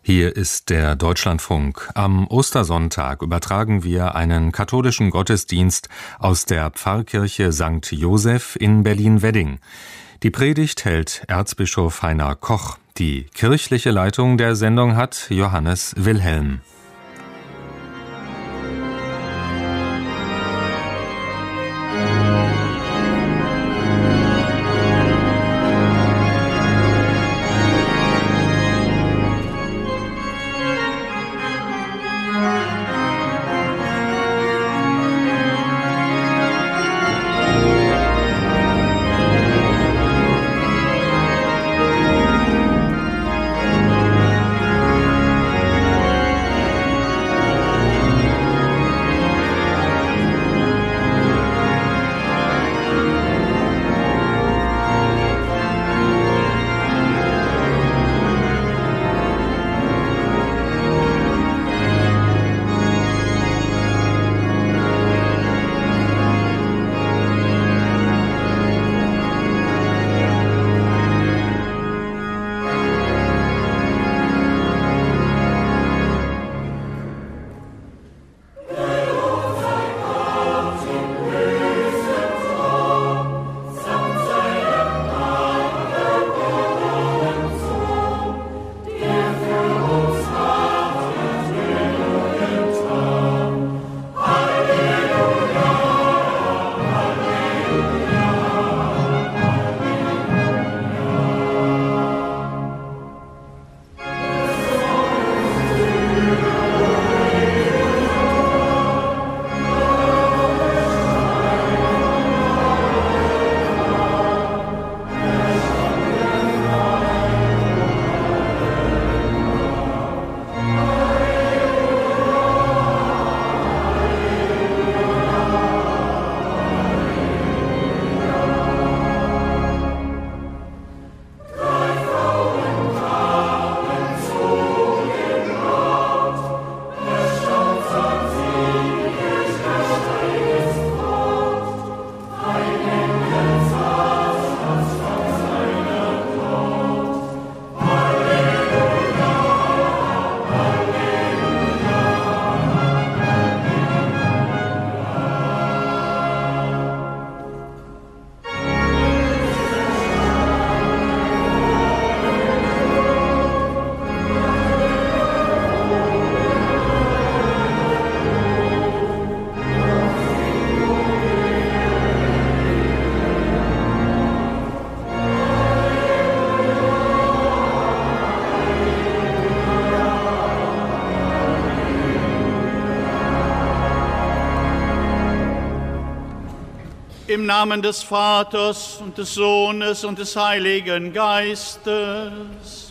Hier ist der Deutschlandfunk. Am Ostersonntag übertragen wir einen katholischen Gottesdienst aus der Pfarrkirche St. Joseph in Berlin-Wedding. Die Predigt hält Erzbischof Heiner Koch. Die kirchliche Leitung der Sendung hat Johannes Wilhelm. Im Namen des Vaters und des Sohnes und des Heiligen Geistes.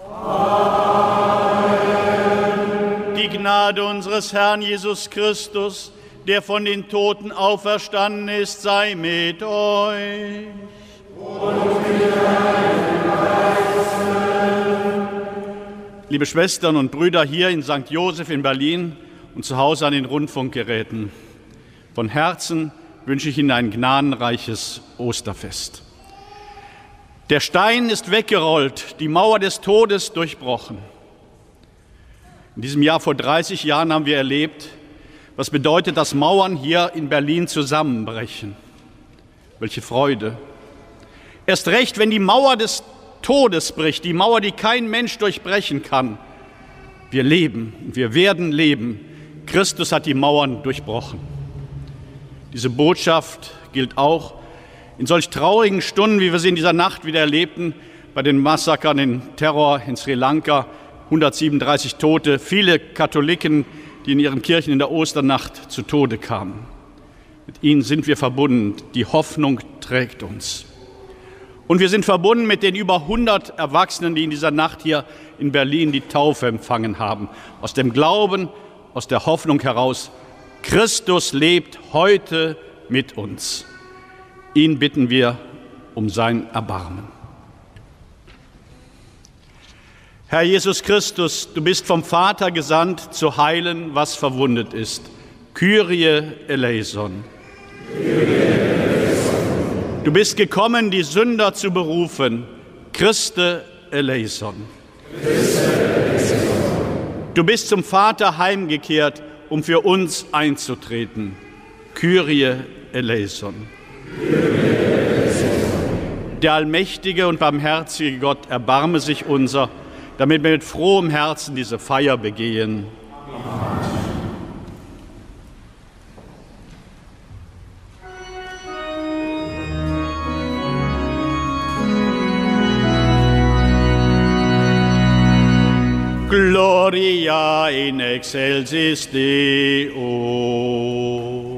Amen. Die Gnade unseres Herrn Jesus Christus, der von den Toten auferstanden ist, sei mit euch. Und mit deinem Geiste. Liebe Schwestern und Brüder hier in St. Joseph in Berlin und zu Hause an den Rundfunkgeräten, von Herzen wünsche ich Ihnen ein gnadenreiches Osterfest. Der Stein ist weggerollt, die Mauer des Todes durchbrochen. In diesem Jahr vor 30 Jahren haben wir erlebt, was bedeutet, dass Mauern hier in Berlin zusammenbrechen. Welche Freude. Erst recht, wenn die Mauer des Todes bricht, die Mauer, die kein Mensch durchbrechen kann. Wir leben, wir werden leben. Christus hat die Mauern durchbrochen. Diese Botschaft gilt auch in solch traurigen Stunden, wie wir sie in dieser Nacht wieder erlebten, bei den Massakern, den Terror in Sri Lanka, 137 Tote, viele Katholiken, die in ihren Kirchen in der Osternacht zu Tode kamen. Mit ihnen sind wir verbunden, die Hoffnung trägt uns. Und wir sind verbunden mit den über 100 Erwachsenen, die in dieser Nacht hier in Berlin die Taufe empfangen haben. Aus dem Glauben, aus der Hoffnung heraus, Christus lebt heute mit uns. Ihn bitten wir um sein Erbarmen. Herr Jesus Christus, du bist vom Vater gesandt, zu heilen, was verwundet ist. Kyrie eleison. Du bist gekommen, die Sünder zu berufen. Christe eleison. Christe eleison. Du bist zum Vater heimgekehrt, um für uns einzutreten. Kyrie eleison. Der allmächtige und barmherzige Gott erbarme sich unser, damit wir mit frohem Herzen diese Feier begehen. Gloria in excelsis Deo.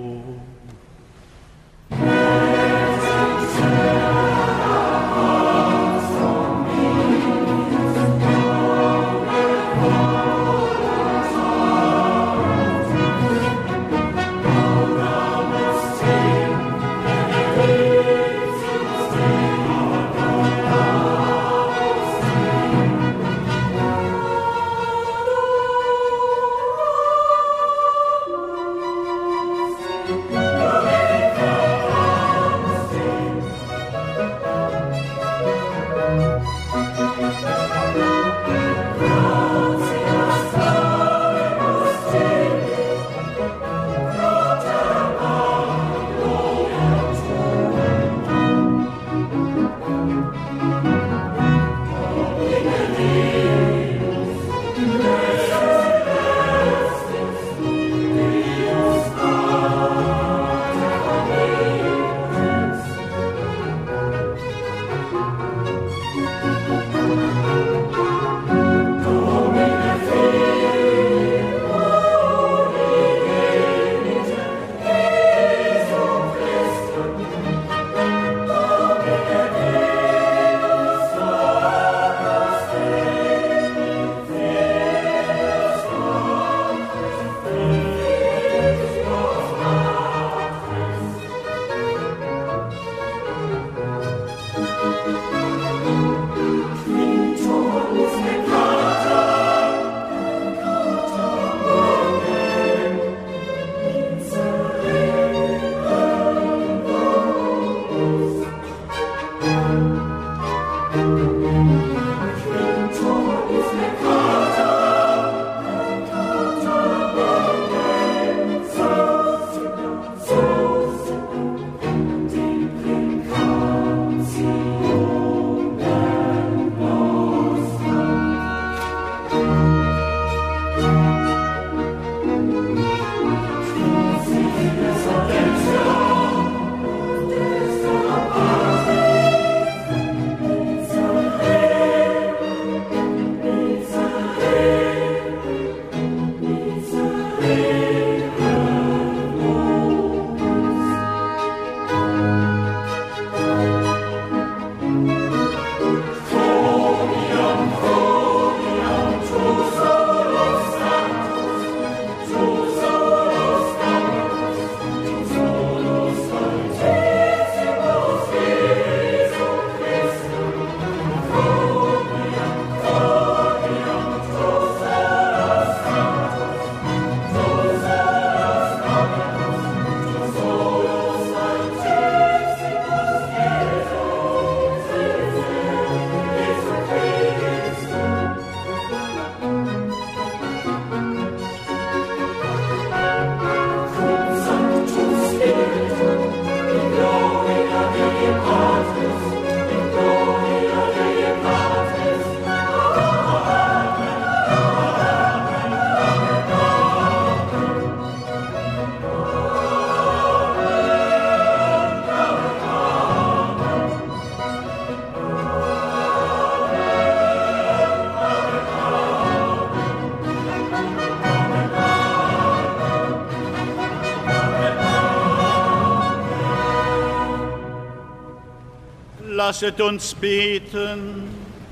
Lasset uns beten.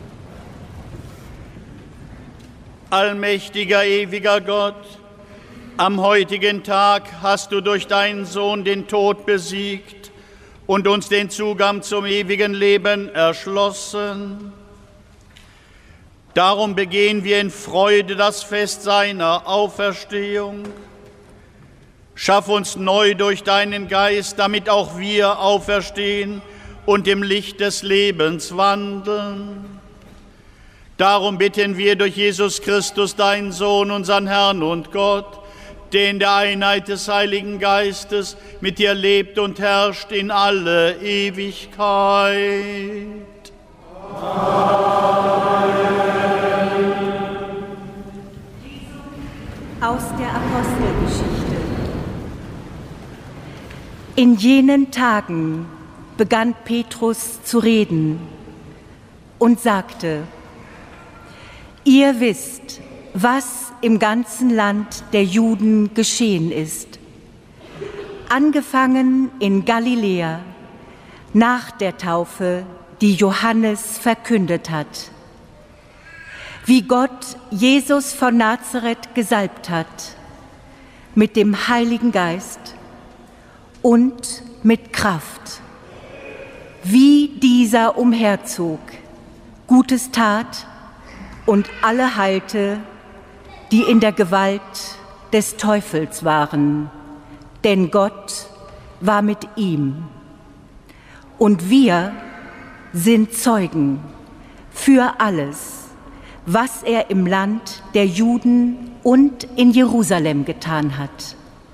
Allmächtiger, ewiger Gott, am heutigen Tag hast du durch deinen Sohn den Tod besiegt und uns den Zugang zum ewigen Leben erschlossen. Darum begehen wir in Freude das Fest seiner Auferstehung. Schaff uns neu durch deinen Geist, damit auch wir auferstehen und im Licht des Lebens wandeln. Darum bitten wir durch Jesus Christus, deinen Sohn, unseren Herrn und Gott, der in der Einheit des Heiligen Geistes mit dir lebt und herrscht in alle Ewigkeit. Amen. Aus der Apostelgeschichte. In jenen Tagen begann Petrus zu reden und sagte: Ihr wisst, was im ganzen Land der Juden geschehen ist. Angefangen in Galiläa, nach der Taufe, die Johannes verkündet hat. Wie Gott Jesus von Nazareth gesalbt hat, mit dem Heiligen Geist und mit Kraft. Wie dieser umherzog, Gutes tat und alle heilte, die in der Gewalt des Teufels waren, denn Gott war mit ihm. Und wir sind Zeugen für alles, was er im Land der Juden und in Jerusalem getan hat.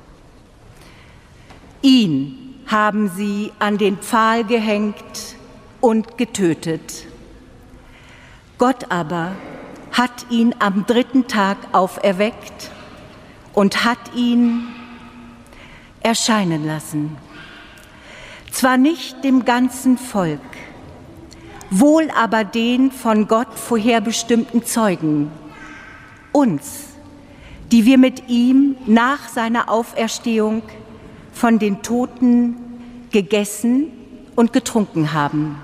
Ihn haben sie an den Pfahl gehängt und getötet. Gott aber hat ihn am 3. Tag auferweckt und hat ihn erscheinen lassen. Zwar nicht dem ganzen Volk, wohl aber den von Gott vorherbestimmten Zeugen, uns, die wir mit ihm nach seiner Auferstehung von den Toten gegessen und getrunken haben.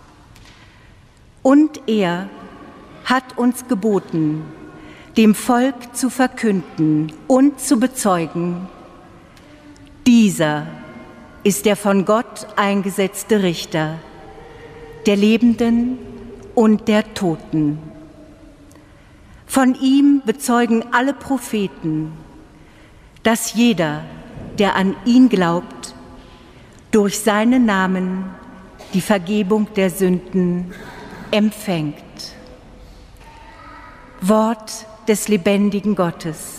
Und er hat uns geboten, dem Volk zu verkünden und zu bezeugen: Dieser ist der von Gott eingesetzte Richter, der Lebenden und der Toten. Von ihm bezeugen alle Propheten, dass jeder, der an ihn glaubt, durch seinen Namen die Vergebung der Sünden empfängt. Wort des lebendigen Gottes.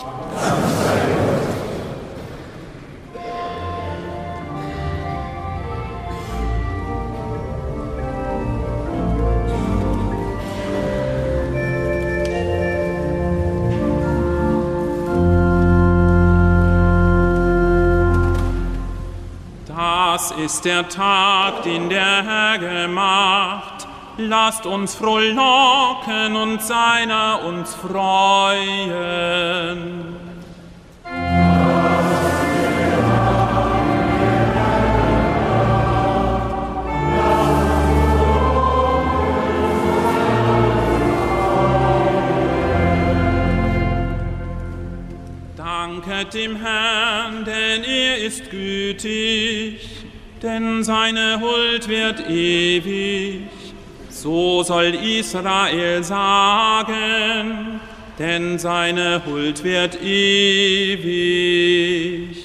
Das ist der Tag, den der Herr gemacht. Lasst uns frohlocken und seiner uns freuen. Danket dem Herrn, denn er ist gütig, denn seine Huld wird ewig. So soll Israel sagen, denn seine Huld wird ewig.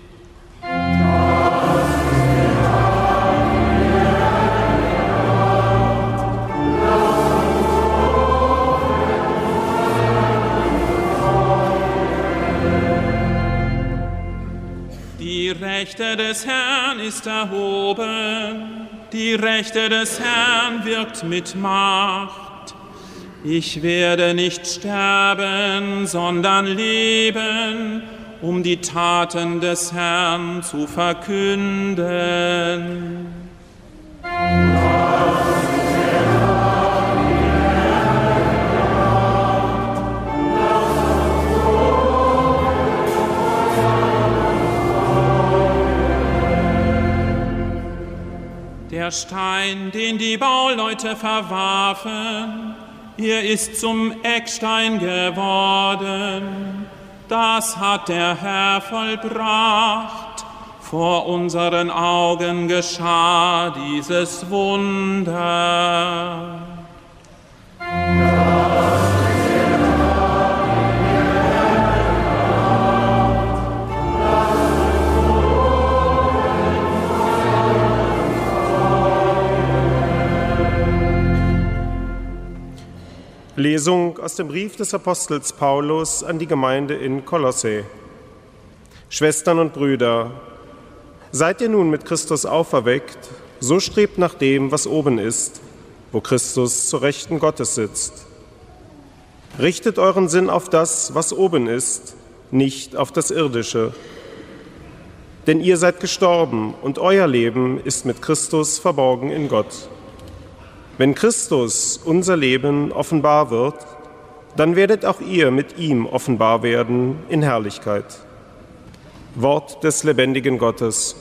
Die Rechte des Herrn ist erhoben, die Rechte des Herrn wirkt mit Macht. Ich werde nicht sterben, sondern leben, um die Taten des Herrn zu verkünden. Der Stein, den die Bauleute verwarfen, er ist zum Eckstein geworden. Das hat der Herr vollbracht. Vor unseren Augen geschah dieses Wunder. Lesung aus dem Brief des Apostels Paulus an die Gemeinde in Kolosse. Schwestern und Brüder, seid ihr nun mit Christus auferweckt, so strebt nach dem, was oben ist, wo Christus zur Rechten Gottes sitzt. Richtet euren Sinn auf das, was oben ist, nicht auf das Irdische. Denn ihr seid gestorben und euer Leben ist mit Christus verborgen in Gott. Wenn Christus, unser Leben, offenbar wird, dann werdet auch ihr mit ihm offenbar werden in Herrlichkeit. Wort des lebendigen Gottes.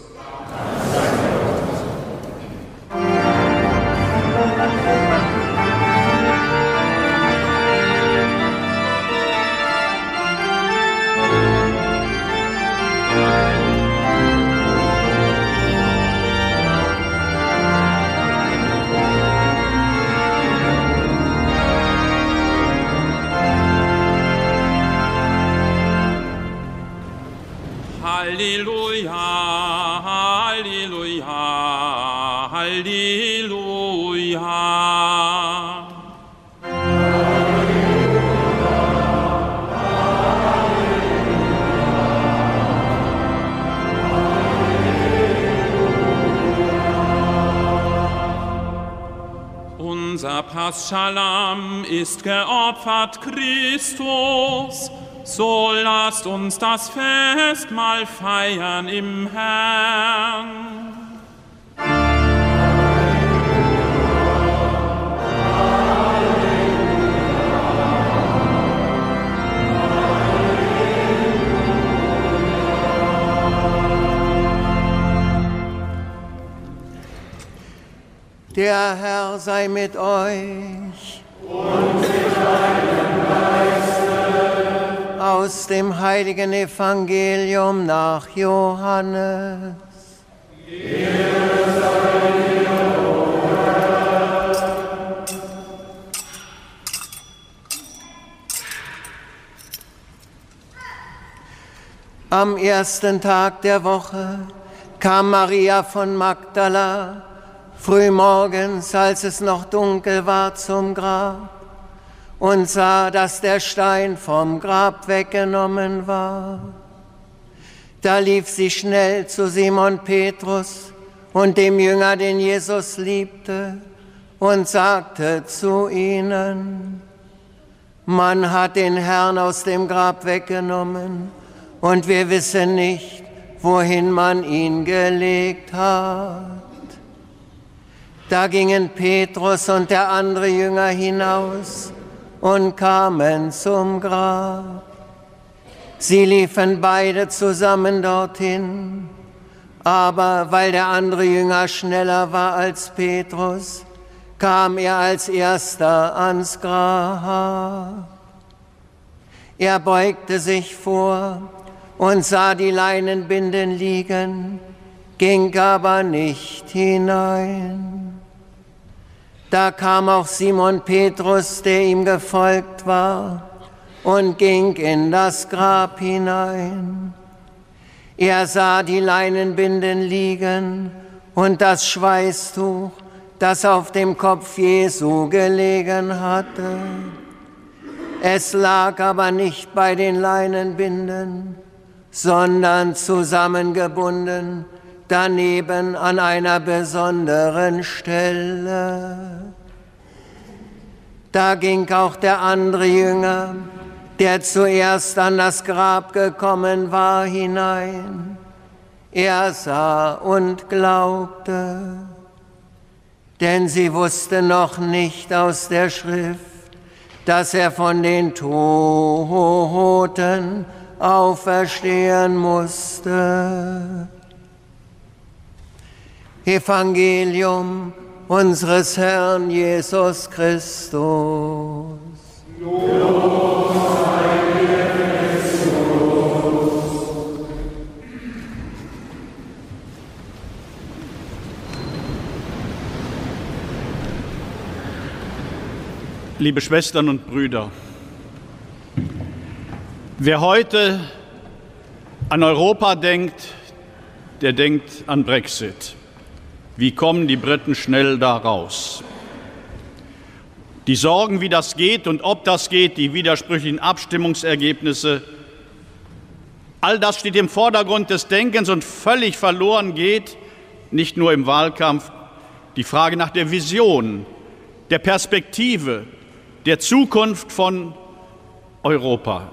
Halleluja, Halleluja, Halleluja. Unser Paschalamm ist geopfert, Christus. So lasst uns das Festmahl feiern im Herrn. Der Herr sei mit euch. Und mit deinem Geiste. Aus dem heiligen Evangelium nach Johannes. Am ersten Tag der Woche kam Maria von Magdala frühmorgens, als es noch dunkel war, zum Grab und sah, dass der Stein vom Grab weggenommen war. Da lief sie schnell zu Simon Petrus und dem Jünger, den Jesus liebte, und sagte zu ihnen: Man hat den Herrn aus dem Grab weggenommen, und wir wissen nicht, wohin man ihn gelegt hat. Da gingen Petrus und der andere Jünger hinaus und kamen zum Grab. Sie liefen beide zusammen dorthin, aber weil der andere Jünger schneller war als Petrus, kam er als erster ans Grab. Er beugte sich vor und sah die Leinenbinden liegen, ging aber nicht hinein. Da kam auch Simon Petrus, der ihm gefolgt war, und ging in das Grab hinein. Er sah die Leinenbinden liegen und das Schweißtuch, das auf dem Kopf Jesu gelegen hatte. Es lag aber nicht bei den Leinenbinden, sondern zusammengebunden daneben an einer besonderen Stelle. Da ging auch der andere Jünger, der zuerst an das Grab gekommen war, hinein. Er sah und glaubte, denn sie wusste noch nicht aus der Schrift, dass er von den Toten auferstehen musste. Evangelium unseres Herrn Jesus Christus. Lob sei dir, Christus. Liebe Schwestern und Brüder, wer heute an Europa denkt, der denkt an Brexit. Wie kommen die Briten schnell da raus? Die Sorgen, wie das geht und ob das geht, die widersprüchlichen Abstimmungsergebnisse, all das steht im Vordergrund des Denkens und völlig verloren geht, nicht nur im Wahlkampf, die Frage nach der Vision, der Perspektive, der Zukunft von Europa.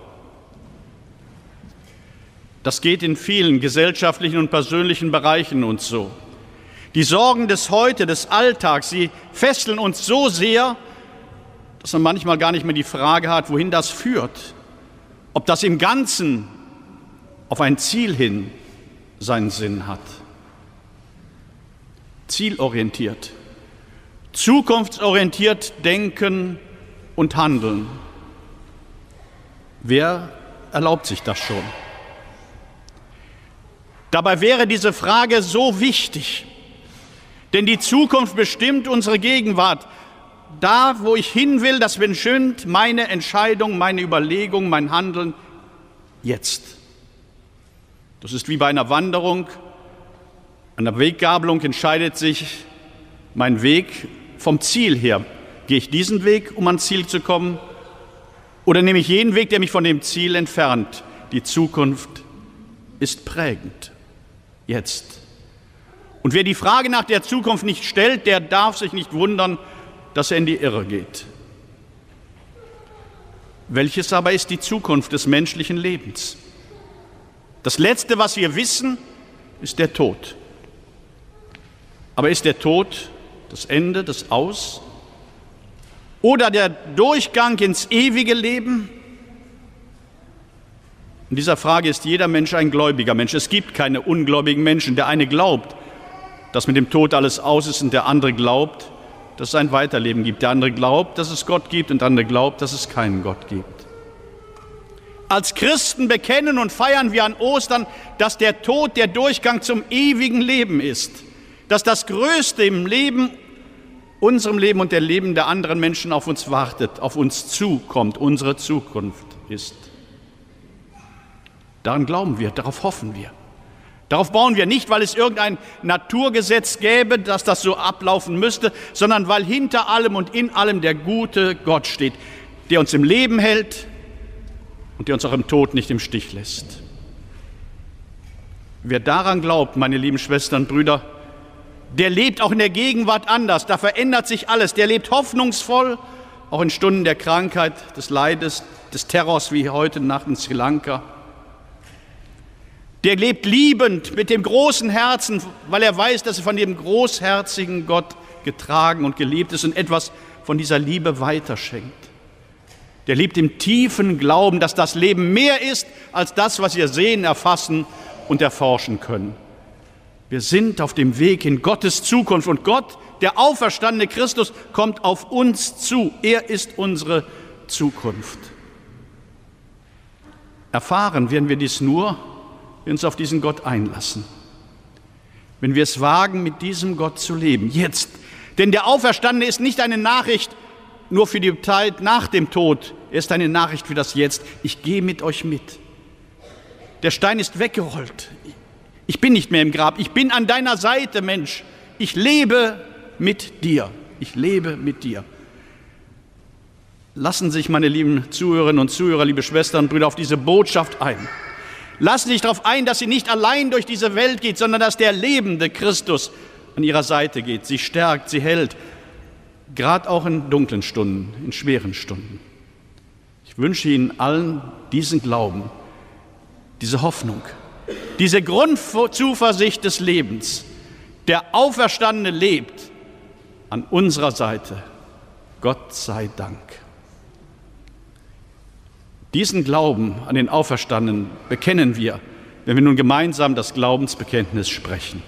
Das geht in vielen gesellschaftlichen und persönlichen Bereichen uns so. Die Sorgen des Heute, des Alltags, sie fesseln uns so sehr, dass man manchmal gar nicht mehr die Frage hat, wohin das führt, ob das im Ganzen auf ein Ziel hin seinen Sinn hat. Zielorientiert, zukunftsorientiert denken und handeln. Wer erlaubt sich das schon? Dabei wäre diese Frage so wichtig, denn die Zukunft bestimmt unsere Gegenwart. Da, wo ich hin will, das bestimmt meine Entscheidung, meine Überlegung, mein Handeln jetzt. Das ist wie bei einer Wanderung. An der Weggabelung entscheidet sich mein Weg vom Ziel her. Gehe ich diesen Weg, um ans Ziel zu kommen, oder nehme ich jenen Weg, der mich von dem Ziel entfernt? Die Zukunft ist prägend. Jetzt. Und wer die Frage nach der Zukunft nicht stellt, der darf sich nicht wundern, dass er in die Irre geht. Welches aber ist die Zukunft des menschlichen Lebens? Das Letzte, was wir wissen, ist der Tod. Aber ist der Tod das Ende, das Aus? Oder der Durchgang ins ewige Leben? In dieser Frage ist jeder Mensch ein gläubiger Mensch. Es gibt keine ungläubigen Menschen. Der eine glaubt, dass mit dem Tod alles aus ist, und der andere glaubt, dass es ein Weiterleben gibt. Der andere glaubt, dass es Gott gibt, und der andere glaubt, dass es keinen Gott gibt. Als Christen bekennen und feiern wir an Ostern, dass der Tod der Durchgang zum ewigen Leben ist, dass das Größte im Leben, unserem Leben und der Leben der anderen Menschen auf uns wartet, auf uns zukommt, unsere Zukunft ist. Daran glauben wir, darauf hoffen wir. Darauf bauen wir nicht, weil es irgendein Naturgesetz gäbe, dass das so ablaufen müsste, sondern weil hinter allem und in allem der gute Gott steht, der uns im Leben hält und der uns auch im Tod nicht im Stich lässt. Wer daran glaubt, meine lieben Schwestern und Brüder, der lebt auch in der Gegenwart anders, da verändert sich alles. Der lebt hoffnungsvoll, auch in Stunden der Krankheit, des Leides, des Terrors wie heute Nacht in Sri Lanka. Der lebt liebend mit dem großen Herzen, weil er weiß, dass er von dem großherzigen Gott getragen und geliebt ist und etwas von dieser Liebe weiterschenkt. Der lebt im tiefen Glauben, dass das Leben mehr ist als das, was wir sehen, erfassen und erforschen können. Wir sind auf dem Weg in Gottes Zukunft und Gott, der auferstandene Christus, kommt auf uns zu. Er ist unsere Zukunft. Erfahren werden wir dies nur, wenn wir uns auf diesen Gott einlassen. Wenn wir es wagen, mit diesem Gott zu leben, jetzt. Denn der Auferstandene ist nicht eine Nachricht nur für die Zeit nach dem Tod, er ist eine Nachricht für das Jetzt. Ich gehe mit euch mit. Der Stein ist weggerollt. Ich bin nicht mehr im Grab. Ich bin an deiner Seite, Mensch. Ich lebe mit dir. Ich lebe mit dir. Lassen Sie sich, meine lieben Zuhörerinnen und Zuhörer, liebe Schwestern und Brüder, auf diese Botschaft ein. Lassen Sie sich darauf ein, dass sie nicht allein durch diese Welt geht, sondern dass der lebende Christus an ihrer Seite geht. Sie stärkt, sie hält, gerade auch in dunklen Stunden, in schweren Stunden. Ich wünsche Ihnen allen diesen Glauben, diese Hoffnung, diese Grundzuversicht des Lebens. Der Auferstandene lebt an unserer Seite. Gott sei Dank. Diesen Glauben an den Auferstandenen bekennen wir, wenn wir nun gemeinsam das Glaubensbekenntnis sprechen.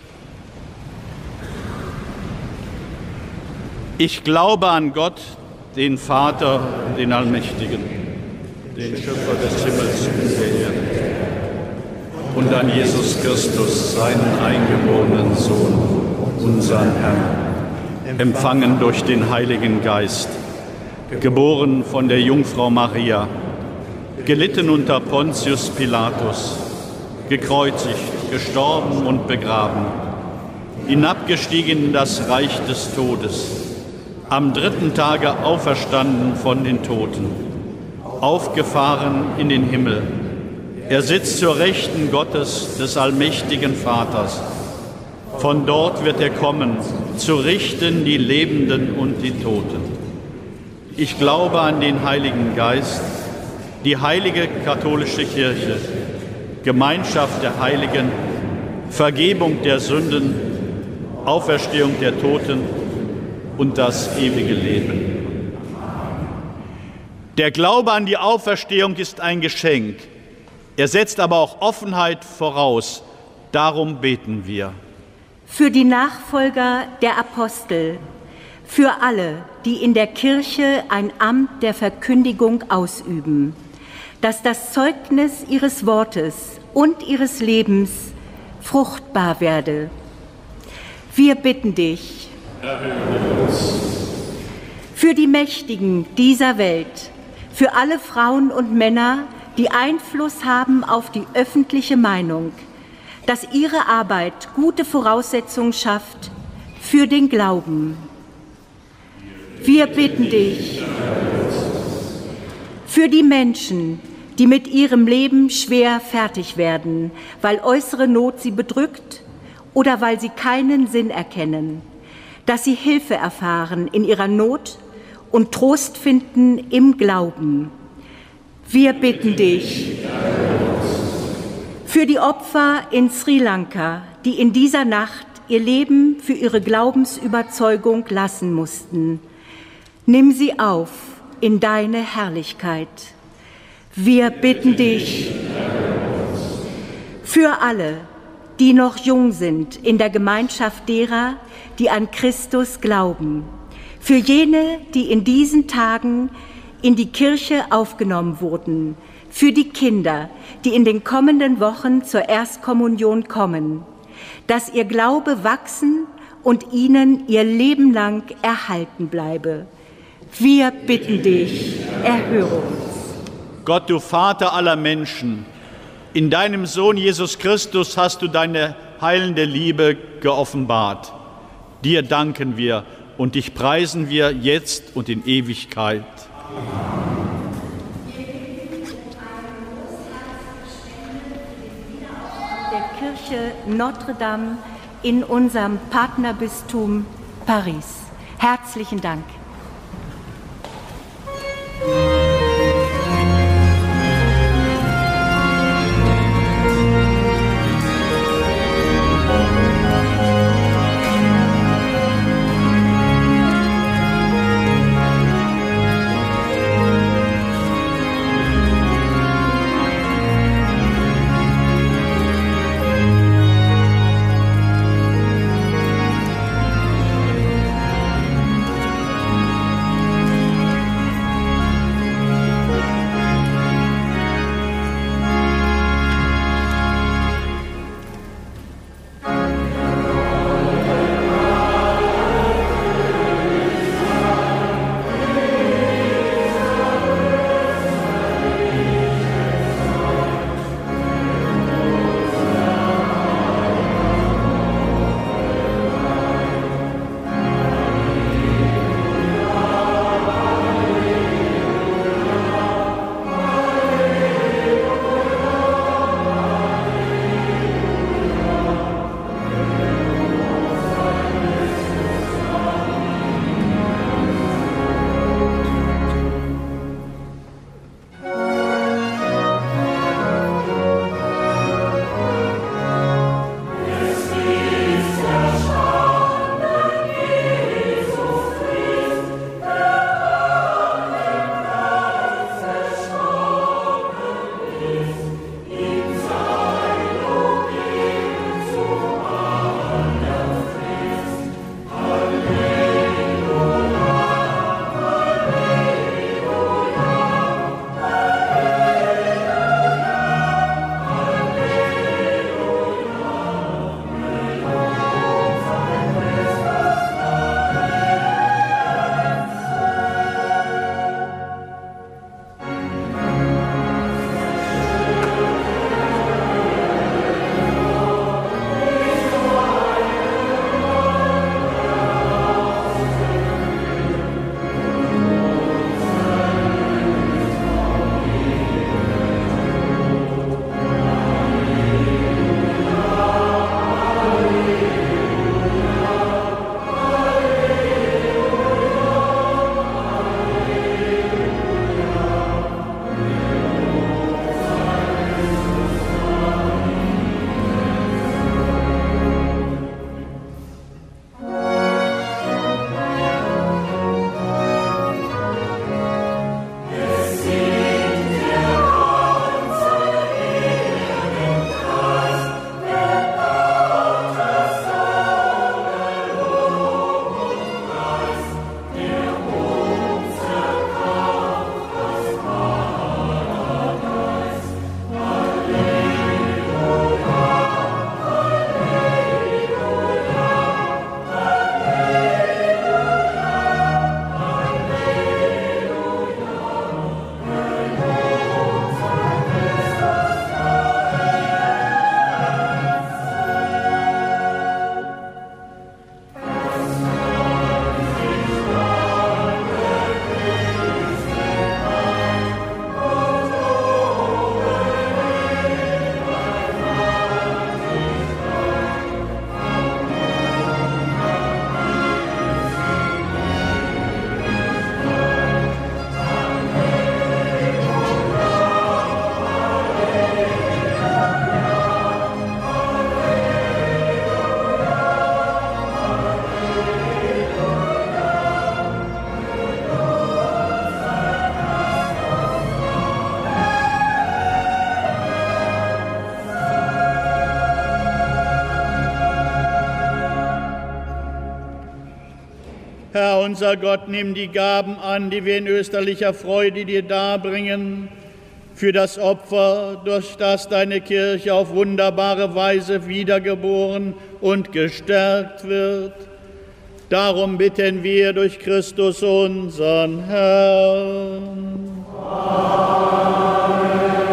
Ich glaube an Gott, den Vater, den Allmächtigen, den Schöpfer des Himmels und der Erde, und an Jesus Christus, seinen eingeborenen Sohn, unseren Herrn, empfangen durch den Heiligen Geist, geboren von der Jungfrau Maria, gelitten unter Pontius Pilatus, gekreuzigt, gestorben und begraben, hinabgestiegen in das Reich des Todes, am dritten Tage auferstanden von den Toten, aufgefahren in den Himmel. Er sitzt zur Rechten Gottes, des allmächtigen Vaters. Von dort wird er kommen, zu richten die Lebenden und die Toten. Ich glaube an den Heiligen Geist, die heilige katholische Kirche, Gemeinschaft der Heiligen, Vergebung der Sünden, Auferstehung der Toten und das ewige Leben. Der Glaube an die Auferstehung ist ein Geschenk. Er setzt aber auch Offenheit voraus. Darum beten wir. Für die Nachfolger der Apostel, für alle, die in der Kirche ein Amt der Verkündigung ausüben, dass das Zeugnis ihres Wortes und ihres Lebens fruchtbar werde. Wir bitten dich. Erhöre uns. Für die Mächtigen dieser Welt, für alle Frauen und Männer, die Einfluss haben auf die öffentliche Meinung, dass ihre Arbeit gute Voraussetzungen schafft für den Glauben. Wir bitten dich. Für die Menschen, die mit ihrem Leben schwer fertig werden, weil äußere Not sie bedrückt oder weil sie keinen Sinn erkennen, dass sie Hilfe erfahren in ihrer Not und Trost finden im Glauben. Wir bitten dich. Für die Opfer in Sri Lanka, die in dieser Nacht ihr Leben für ihre Glaubensüberzeugung lassen mussten, nimm sie auf in deine Herrlichkeit. Wir bitten dich. Für alle, die noch jung sind in der Gemeinschaft derer, die an Christus glauben. Für jene, die in diesen Tagen in die Kirche aufgenommen wurden. Für die Kinder, die in den kommenden Wochen zur Erstkommunion kommen. Dass ihr Glaube wachsen und ihnen ihr Leben lang erhalten bleibe. Wir bitten dich, erhöre uns. Gott, du Vater aller Menschen, in deinem Sohn Jesus Christus hast du deine heilende Liebe geoffenbart. Dir danken wir und dich preisen wir jetzt und in Ewigkeit. Der Kirche Notre Dame in unserem Partnerbistum Paris. Herzlichen Dank. Herr unser Gott, nimm die Gaben an, die wir in österlicher Freude dir darbringen, für das Opfer, durch das deine Kirche auf wunderbare Weise wiedergeboren und gestärkt wird. Darum bitten wir durch Christus unseren Herrn. Amen.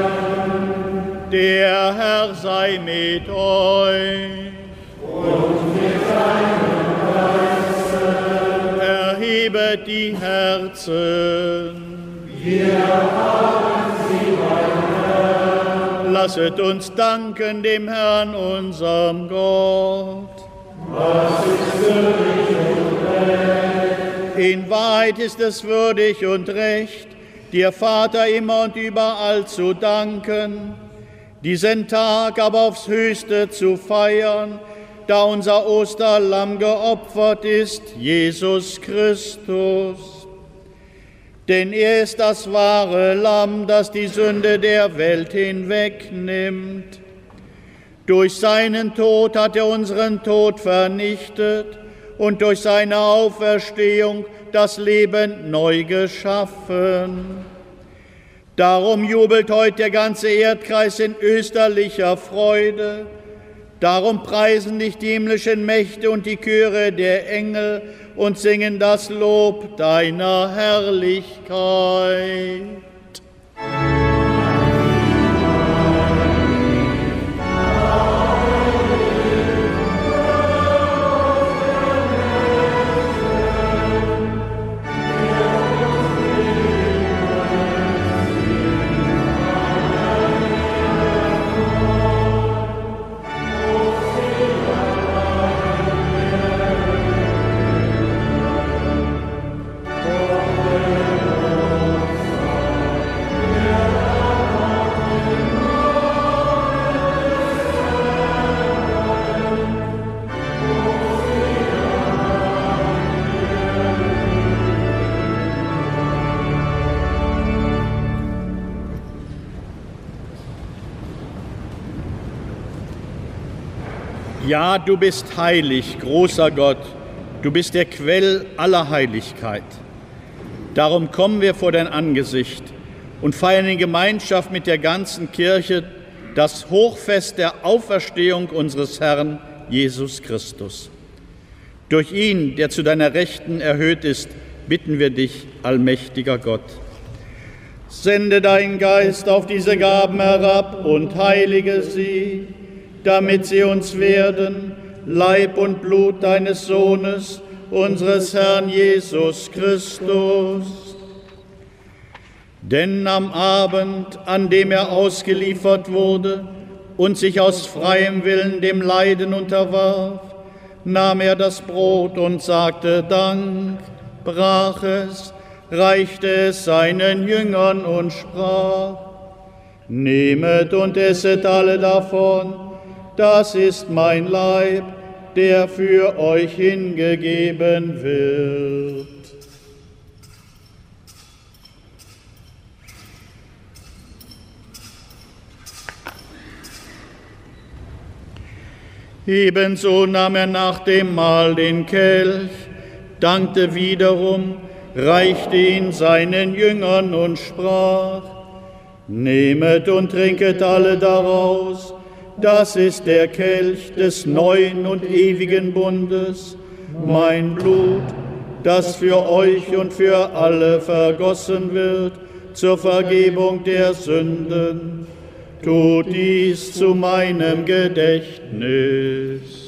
Der Herr sei mit euch. Und mit deinem Geiste. Erhebet die Herzen. Wir haben sie beim Herrn. Lasset uns danken dem Herrn, unserem Gott. Was ist würdig und recht? In Wahrheit ist es würdig und recht, dir, Vater, immer und überall zu danken, diesen Tag aber aufs Höchste zu feiern, da unser Osterlamm geopfert ist, Jesus Christus. Denn er ist das wahre Lamm, das die Sünde der Welt hinwegnimmt. Durch seinen Tod hat er unseren Tod vernichtet und durch seine Auferstehung das Leben neu geschaffen. Darum jubelt heute der ganze Erdkreis in österlicher Freude. Darum preisen dich die himmlischen Mächte und die Chöre der Engel und singen das Lob deiner Herrlichkeit. Ja, du bist heilig, großer Gott, du bist der Quell aller Heiligkeit. Darum kommen wir vor dein Angesicht und feiern in Gemeinschaft mit der ganzen Kirche das Hochfest der Auferstehung unseres Herrn Jesus Christus. Durch ihn, der zu deiner Rechten erhöht ist, bitten wir dich, allmächtiger Gott. Sende deinen Geist auf diese Gaben herab und heilige sie, damit sie uns werden, Leib und Blut deines Sohnes, unseres Herrn Jesus Christus. Denn am Abend, an dem er ausgeliefert wurde und sich aus freiem Willen dem Leiden unterwarf, nahm er das Brot und sagte Dank, brach es, reichte es seinen Jüngern und sprach: Nehmet und esset alle davon, das ist mein Leib, der für euch hingegeben wird. Ebenso nahm er nach dem Mahl den Kelch, dankte wiederum, reichte ihn seinen Jüngern und sprach: Nehmet und trinket alle daraus, das ist der Kelch des neuen und ewigen Bundes, mein Blut, das für euch und für alle vergossen wird, zur Vergebung der Sünden. Tut dies zu meinem Gedächtnis.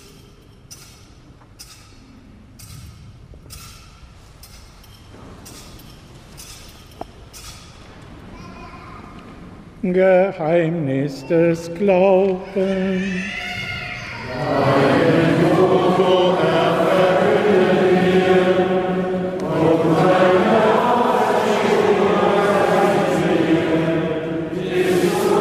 Geheimnis des Glaubens. Deinen Tod, o Herr, verkünden wir, und deine Auferstehung sehen, bis zu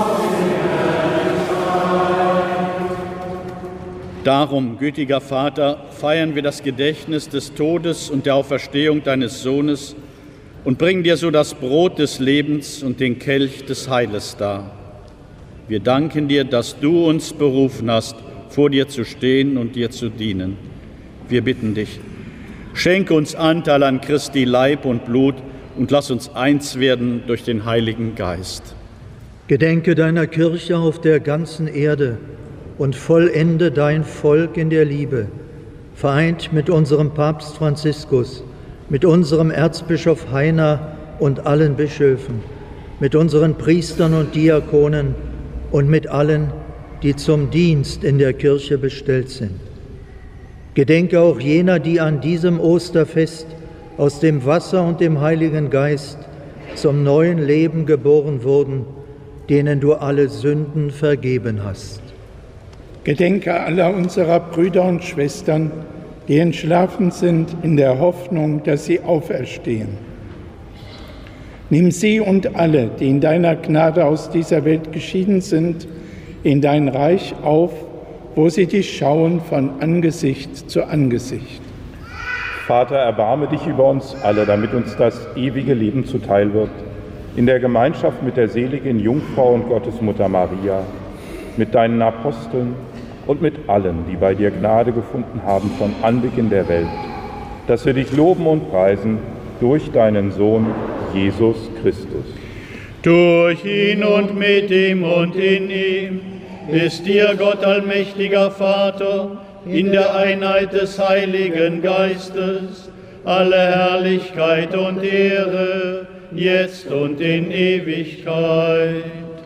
Herrlichkeit. Darum, gütiger Vater, feiern wir das Gedächtnis des Todes und der Auferstehung deines Sohnes und bringen dir so das Brot des Lebens und den Kelch des Heiles dar. Wir danken dir, dass du uns berufen hast, vor dir zu stehen und dir zu dienen. Wir bitten dich, Schenke uns Anteil an Christi Leib und Blut und lass uns eins werden durch den Heiligen Geist. Gedenke deiner Kirche auf der ganzen Erde und vollende dein Volk in der Liebe, vereint mit unserem Papst Franziskus, mit unserem Erzbischof Heiner und allen Bischöfen, mit unseren Priestern und Diakonen und mit allen, die zum Dienst in der Kirche bestellt sind. Gedenke auch jener, die an diesem Osterfest aus dem Wasser und dem Heiligen Geist zum neuen Leben geboren wurden, denen du alle Sünden vergeben hast. Gedenke aller unserer Brüder und Schwestern, die entschlafen sind, in der Hoffnung, dass sie auferstehen. Nimm sie und alle, die in deiner Gnade aus dieser Welt geschieden sind, in dein Reich auf, wo sie dich schauen von Angesicht zu Angesicht. Vater, erbarme dich über uns alle, damit uns das ewige Leben zuteil wird, in der Gemeinschaft mit der seligen Jungfrau und Gottesmutter Maria, mit deinen Aposteln und mit allen, die bei dir Gnade gefunden haben von Anbeginn der Welt, dass wir dich loben und preisen durch deinen Sohn, Jesus Christus. Durch ihn und mit ihm und in ihm ist dir, Gott allmächtiger Vater, in der Einheit des Heiligen Geistes, alle Herrlichkeit und Ehre, jetzt und in Ewigkeit.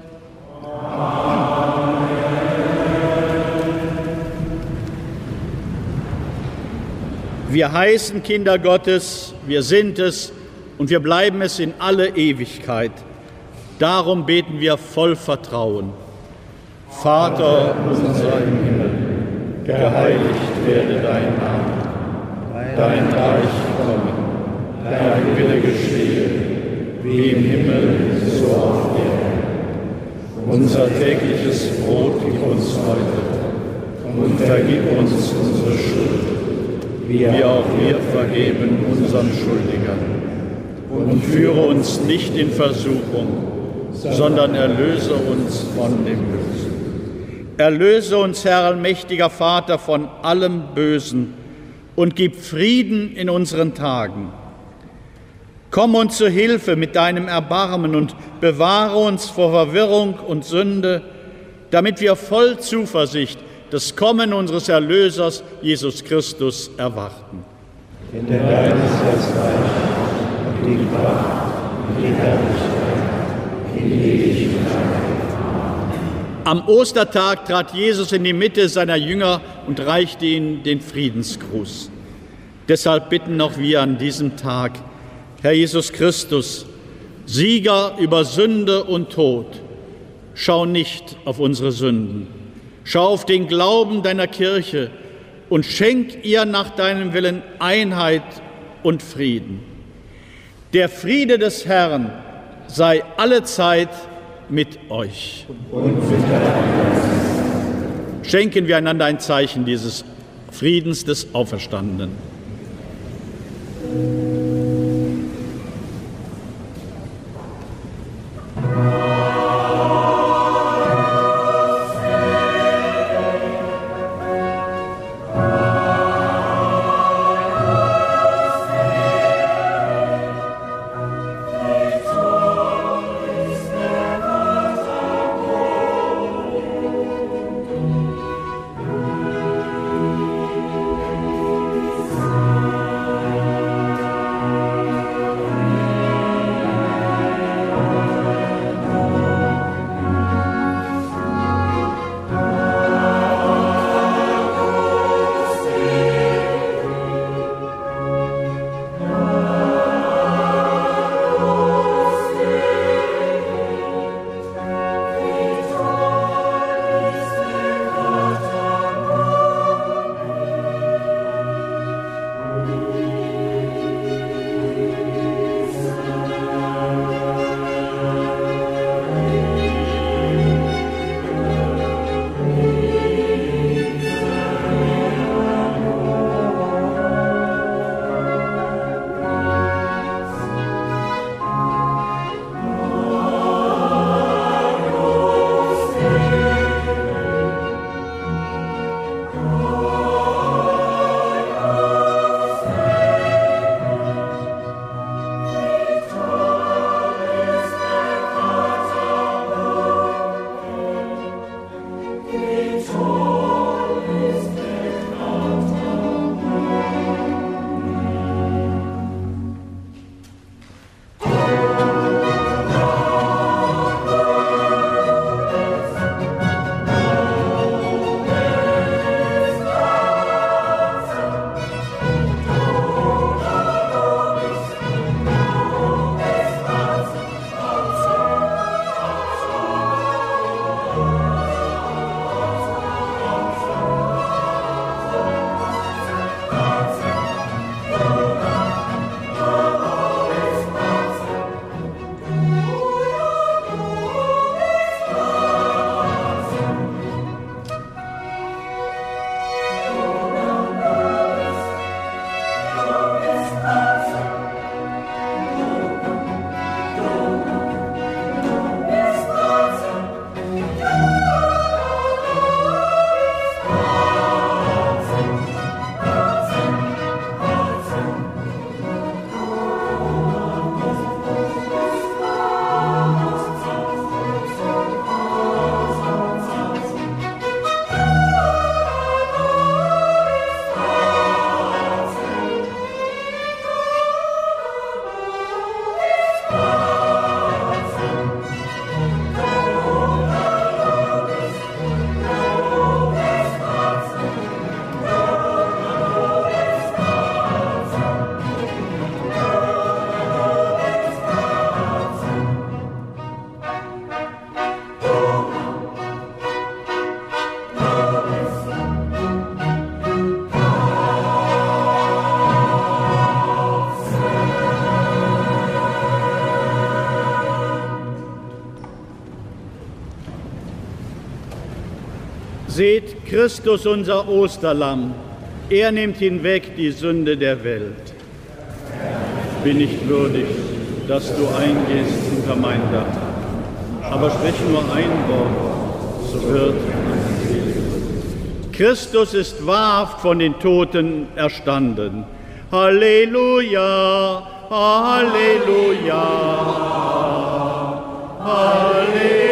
Amen. Wir heißen Kinder Gottes, wir sind es und wir bleiben es in alle Ewigkeit. Darum beten wir voll Vertrauen. Vater unser im Himmel, geheiligt werde dein Name, dein Reich komme, dein Wille geschehe, wie im Himmel, so auf Erden. Unser tägliches Brot gib uns heute und vergib uns unsere Schuld, wie auch wir vergeben unseren Schuldigern. Und führe uns nicht in Versuchung, sondern erlöse uns von dem Bösen. Erlöse uns, Herr allmächtiger Vater, von allem Bösen und gib Frieden in unseren Tagen. Komm uns zu Hilfe mit deinem Erbarmen und bewahre uns vor Verwirrung und Sünde, damit wir voll Zuversicht das Kommen unseres Erlösers, Jesus Christus, erwarten. Denn dein ist das Reich und die Kraft und die Herrlichkeit in Ewigkeit. Am Ostertag trat Jesus in die Mitte seiner Jünger und reichte ihnen den Friedensgruß. Deshalb bitten auch wir an diesem Tag, Herr Jesus Christus, Sieger über Sünde und Tod, schau nicht auf unsere Sünden, schau auf den Glauben deiner Kirche und schenk ihr nach deinem Willen Einheit und Frieden. Der Friede des Herrn sei allezeit mit euch. Schenken wir einander ein Zeichen dieses Friedens des Auferstandenen. Seht Christus, unser Osterlamm. Er nimmt hinweg die Sünde der Welt. Ich bin nicht würdig, dass du eingehst unter mein Dach. Aber sprich nur ein Wort, so wird mein Seele. Christus ist wahrhaft von den Toten erstanden. Halleluja, Halleluja, Halleluja.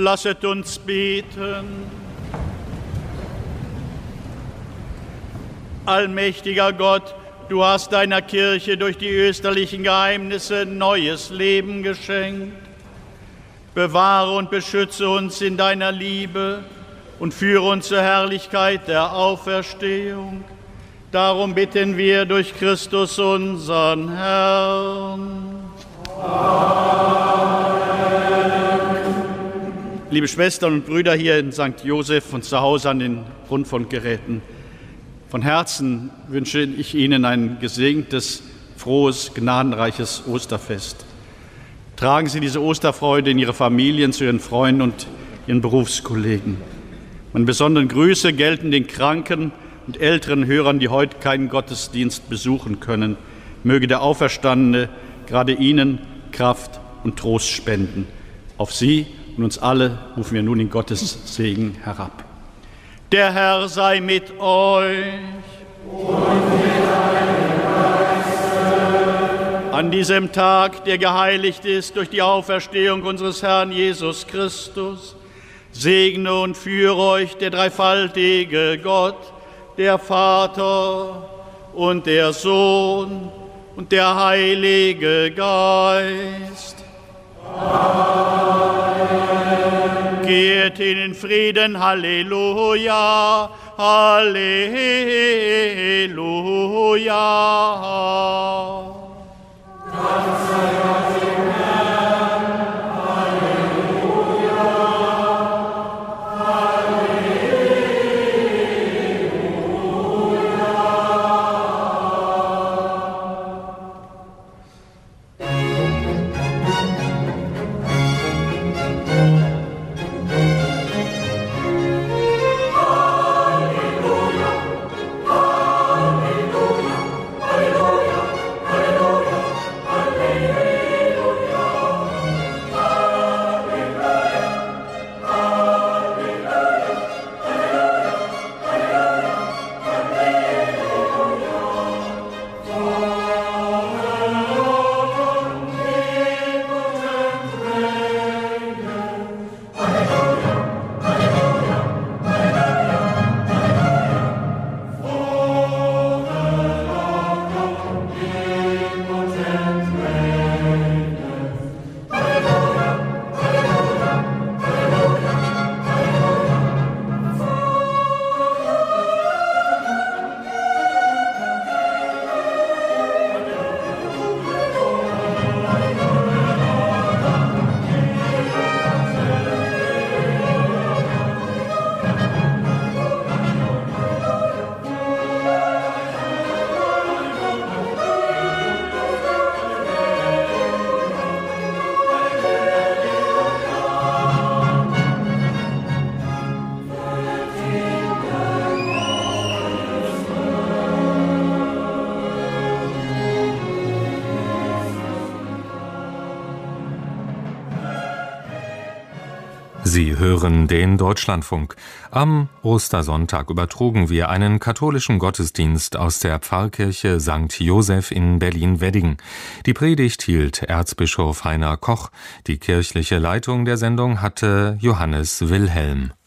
Lasset uns beten. Allmächtiger Gott, du hast deiner Kirche durch die österlichen Geheimnisse neues Leben geschenkt. Bewahre und beschütze uns in deiner Liebe und führe uns zur Herrlichkeit der Auferstehung. Darum bitten wir durch Christus unseren Herrn. Amen. Liebe Schwestern und Brüder hier in St. Joseph und zu Hause an den Rundfunkgeräten, von Herzen wünsche ich Ihnen ein gesegnetes, frohes, gnadenreiches Osterfest. Tragen Sie diese Osterfreude in Ihre Familien, zu Ihren Freunden und Ihren Berufskollegen. Meine besonderen Grüße gelten den Kranken und älteren Hörern, die heute keinen Gottesdienst besuchen können. Möge der Auferstandene gerade Ihnen Kraft und Trost spenden. Auf Sie und uns alle rufen wir nun den Gottessegen herab. Der Herr sei mit euch. Und mit deinem Geiste. An diesem Tag, der geheiligt ist durch die Auferstehung unseres Herrn Jesus Christus, segne und führe euch der dreifaltige Gott, der Vater und der Sohn und der Heilige Geist. Amen. Geht in Frieden, Halleluja, Halleluja. Dank sei Gott dem Herrn, Halleluja, Sie hören den Deutschlandfunk. Am Ostersonntag übertrugen wir einen katholischen Gottesdienst aus der Pfarrkirche St. Joseph in Berlin-Wedding. Die Predigt hielt Erzbischof Heiner Koch. Die kirchliche Leitung der Sendung hatte Johannes Wilhelm.